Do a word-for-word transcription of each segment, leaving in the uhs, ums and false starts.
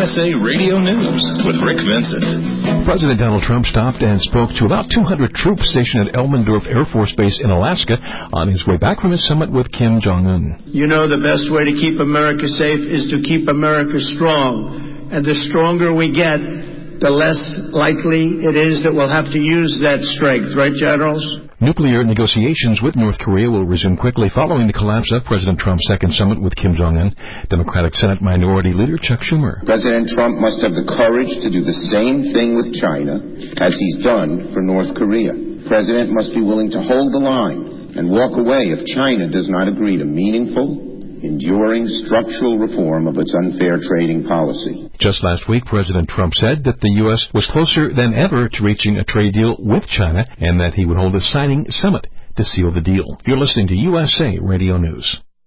S A Radio News with Rick Vincent. President Donald Trump stopped and spoke to about two hundred troops stationed at Elmendorf Air Force Base in Alaska on his way back from his summit with Kim Jong-un. You know the best way to keep America safe is to keep America strong. And the stronger we get, the less likely it is that we'll have to use that strength. Right, Generals? Nuclear negotiations with North Korea will resume quickly following the collapse of President Trump's second summit with Kim Jong-un. Democratic Senate Minority Leader Chuck Schumer. President Trump must have the courage to do the same thing with China as he's done for North Korea. The President must be willing to hold the line and walk away if China does not agree to meaningful, enduring structural reform of its unfair trading policy. Just last week, President Trump said that the U S was closer than ever to reaching a trade deal with China and that he would hold a signing summit to seal the deal. You're listening to U S A Radio News.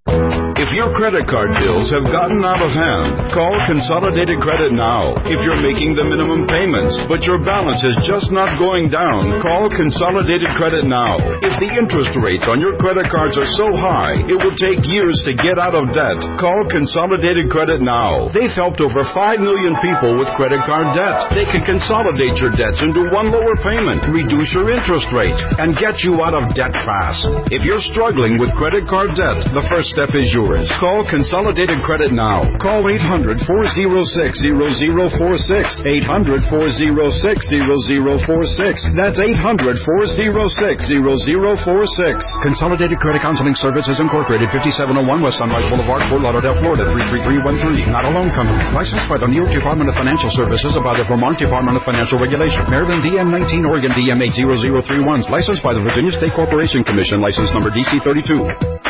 If your credit card bills have gotten out of hand, call Consolidated Credit now. If you're making the minimum payments, but your balance is just not going down, call Consolidated Credit now. If the interest rates on your credit cards are so high, it will take years to get out of debt, call Consolidated Credit now. They've helped over five million people with credit card debt. They can consolidate your debts into one lower payment, reduce your interest rate, and get you out of debt fast. If you're struggling with credit card debt, the first step is yours. Call Consolidated Credit now. Call eight hundred, four oh six, zero zero four six. eight hundred, four oh six, zero zero four six. That's eight hundred, four oh six, zero zero four six. Consolidated Credit Counseling Services Incorporated, fifty-seven oh one West Sunrise Boulevard, Fort Lauderdale, Florida, three three three one three. Not a loan company. Licensed by the New York Department of Financial Services and by the Vermont Department of Financial Regulation. Maryland D M nineteen, Oregon D M eight zero zero three one. Licensed by the Virginia State Corporation Commission. License number D C thirty-two.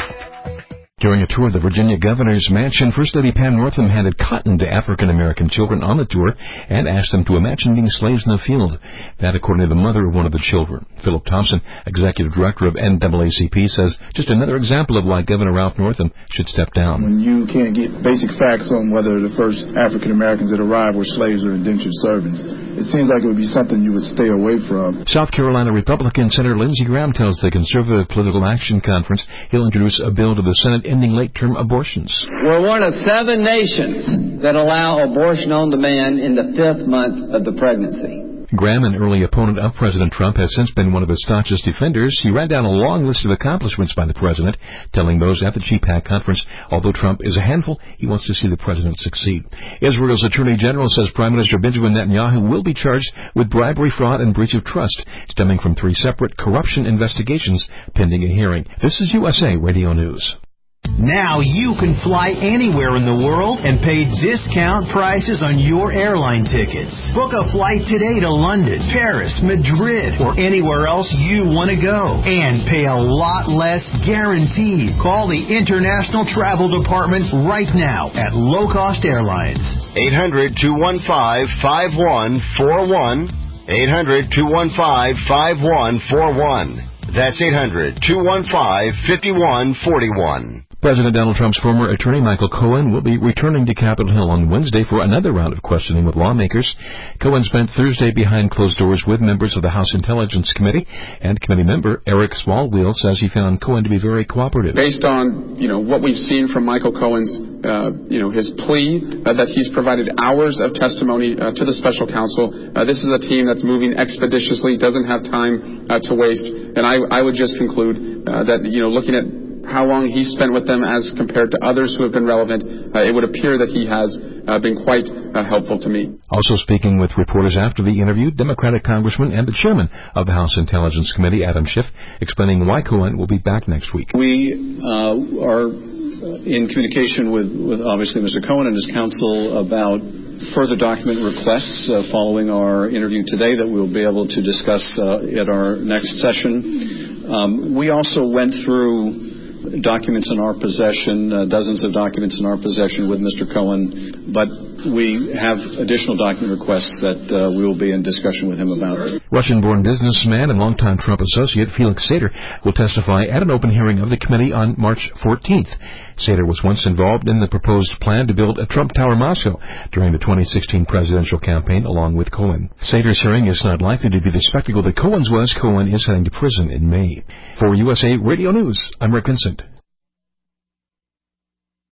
During a tour of the Virginia governor's mansion, First Lady Pam Northam handed cotton to African-American children on the tour and asked them to imagine being slaves in the field. That, according to the mother of one of the children. Philip Thompson, executive director of N double A C P, says just another example of why Governor Ralph Northam should step down. When you can't get basic facts on whether the first African-Americans that arrived were slaves or indentured servants, it seems like it would be something you would stay away from. South Carolina Republican Senator Lindsey Graham tells the Conservative Political Action Conference he'll introduce a bill to the Senate ending late-term abortions. We're one of seven nations that allow abortion on demand in the fifth month of the pregnancy. Graham, an early opponent of President Trump, has since been one of his staunchest defenders. He ran down a long list of accomplishments by the president, telling those at the G PAC conference, although Trump is a handful, he wants to see the president succeed. Israel's Attorney General says Prime Minister Benjamin Netanyahu will be charged with bribery, fraud, and breach of trust, stemming from three separate corruption investigations pending a hearing. This is U S A Radio News. Now you can fly anywhere in the world and pay discount prices on your airline tickets. Book a flight today to London, Paris, Madrid, or anywhere else you want to go. And pay a lot less guaranteed. Call the International Travel Department right now at Low Cost Airlines. eight hundred, two one five, five one four one. eight hundred, two one five, five one four one. That's eight hundred, two one five, five one four one. President Donald Trump's former attorney, Michael Cohen, will be returning to Capitol Hill on Wednesday for another round of questioning with lawmakers. Cohen spent Thursday behind closed doors with members of the House Intelligence Committee, and committee member Eric Swalwell says he found Cohen to be very cooperative. Based on, you know, what we've seen from Michael Cohen's, uh, you know, his plea uh, that he's provided hours of testimony uh, to the special counsel, uh, this is a team that's moving expeditiously, doesn't have time uh, to waste, and I, I would just conclude uh, that, you know, looking at how long he spent with them as compared to others who have been relevant, uh, it would appear that he has uh, been quite uh, helpful to me. Also speaking with reporters after the interview, Democratic Congressman and the chairman of the House Intelligence Committee, Adam Schiff, explaining why Cohen will be back next week. We uh, are in communication with, with obviously Mister Cohen and his counsel about further document requests uh, following our interview today that we'll be able to discuss uh, at our next session. Um, we also went through documents in our possession, uh, dozens of documents in our possession with Mister Cohen, but we have additional document requests that uh, we will be in discussion with him about. Russian-born businessman and longtime Trump associate Felix Sater will testify at an open hearing of the committee on March fourteenth. Sater was once involved in the proposed plan to build a Trump Tower Moscow during the twenty sixteen presidential campaign along with Cohen. Sater's hearing is not likely to be the spectacle that Cohen's was. Cohen is heading to prison in May. For U S A Radio News, I'm Rick Vincent.